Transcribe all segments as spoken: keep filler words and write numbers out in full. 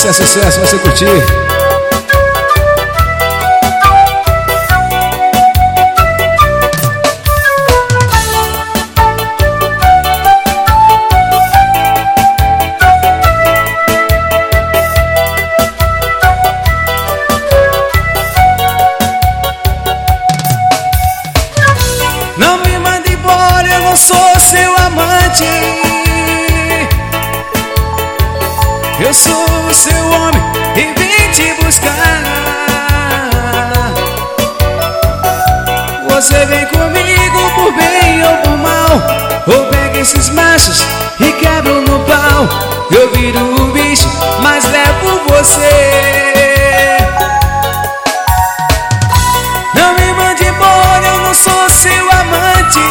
é sucesso, você curtir. Não me mande embora, eu não sou seu amante. Eu sou o seu homem e vim te buscar. Você vem comigo por bem ou por mal, ou pega esses machos e quebra no pau. Eu viro o bicho, mas levo você. Não me mande embora, eu não sou seu amante.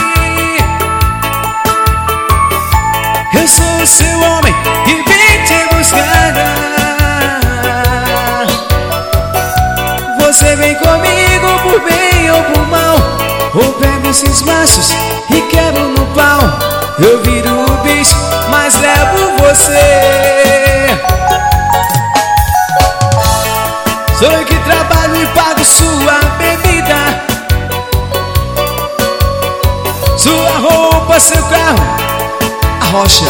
Eu sou o seu homem e vim te buscar. Você vem comigo por bem ou por mal, ou pego esses machos e quebro no pau. Eu viro o bicho, mas levo você. Sou eu que trabalho e pago sua bebida, sua roupa, seu carro, a rocha.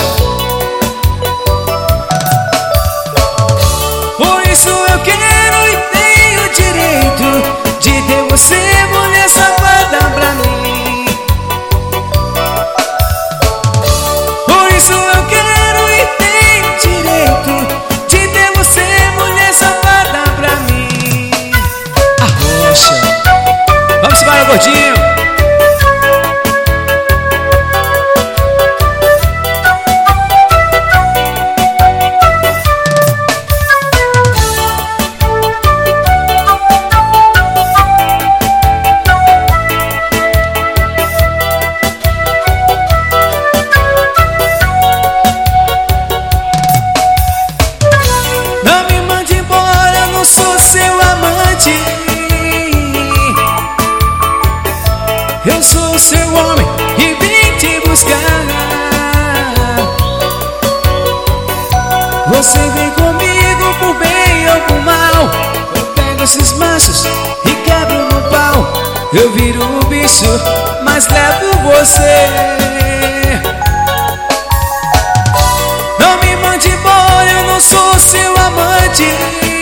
Por isso eu quero e tenho direito de ter você, mulher safada, pra mim. Por isso eu quero e tenho direito de ter você, mulher safada, pra mim. A rocha. Vamos embora, gordinho. Eu sou o seu homem e vim te buscar. Você vem comigo por bem ou por mal, eu pego esses machos e quebro no pau. Eu viro o bicho, mas levo você. Não me mande embora, eu não sou seu amante.